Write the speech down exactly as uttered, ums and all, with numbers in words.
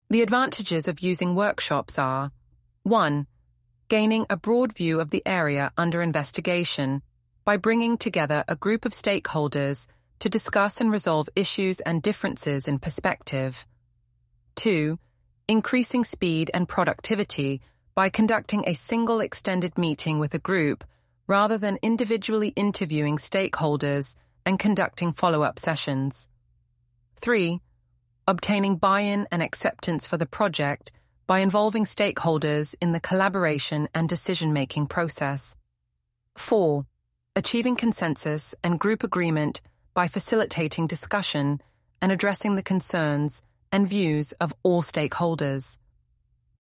The advantages of using workshops are: one. Gaining a broad view of the area under investigation by bringing together a group of stakeholders to discuss and resolve issues and differences in perspective. two. Increasing speed and productivity by conducting a single extended meeting with a group rather than individually interviewing stakeholders and conducting follow-up sessions. three. Obtaining buy-in and acceptance for the project by involving stakeholders in the collaboration and decision-making process. four. Achieving consensus and group agreement by facilitating discussion and addressing the concerns and views of all stakeholders.